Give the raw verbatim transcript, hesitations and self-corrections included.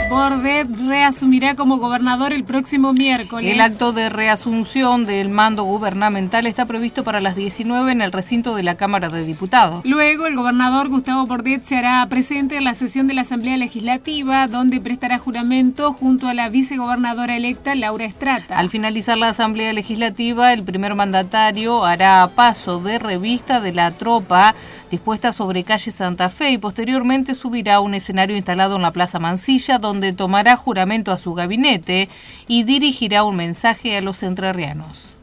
Bordet reasumirá como gobernador el próximo miércoles. El acto de reasunción del mando gubernamental está previsto para las diecinueve en el recinto de la Cámara de Diputados. Luego, el gobernador Gustavo Bordet se hará presente en la sesión de la Asamblea Legislativa, donde prestará juramento junto a la vicegobernadora electa Laura Estrata. Al finalizar la Asamblea Legislativa, el primer mandatario hará paso de revista de la tropa dispuesta sobre calle Santa Fe y posteriormente subirá a un escenario instalado en la Plaza Mansilla, donde tomará juramento a su gabinete y dirigirá un mensaje a los entrerrianos.